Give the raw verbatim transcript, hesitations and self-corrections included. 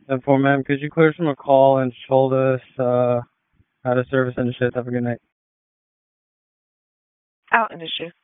ten four, ma'am. Could you clear us from a call and told us uh, how to service and shift? Have a good night. Out in the shift.